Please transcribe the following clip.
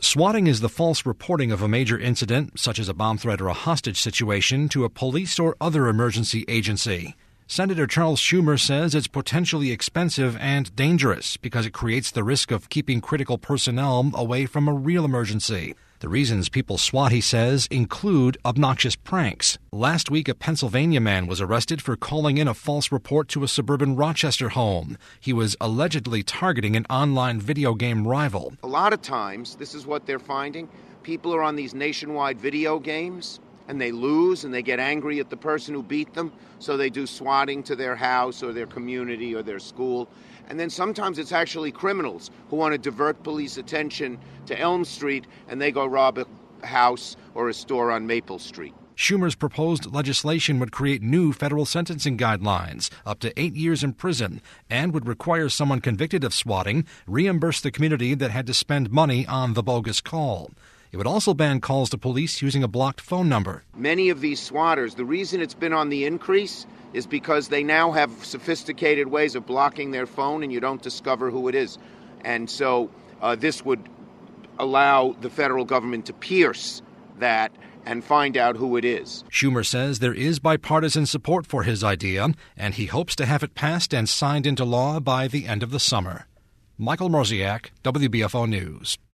Swatting is the false reporting of a major incident, such as a bomb threat or a hostage situation, to a police or other emergency agency. Senator Charles Schumer says it's potentially expensive and dangerous because it creates the risk of keeping critical personnel away from a real emergency. The reasons people swat, he says, include obnoxious pranks. Last week, a Pennsylvania man was arrested for calling in a false report to a suburban Rochester home. He was allegedly targeting an online video game rival. A lot of times, this is what they're finding. People are on these nationwide video games, and they lose, and they get angry at the person who beat them, so they do swatting to their house or their community or their school. And then sometimes it's actually criminals who want to divert police attention to Elm Street, and they go rob a house or a store on Maple Street. Schumer's proposed legislation would create new federal sentencing guidelines, up to 8 years in prison, and would require someone convicted of swatting reimburse the community that had to spend money on the bogus call. It would also ban calls to police using a blocked phone number. Many of these swatters, the reason it's been on the increase is because they now have sophisticated ways of blocking their phone and you don't discover who it is. And so this would allow the federal government to pierce that and find out who it is. Schumer says there is bipartisan support for his idea, and he hopes to have it passed and signed into law by the end of the summer. Michael Mroziak, WBFO News.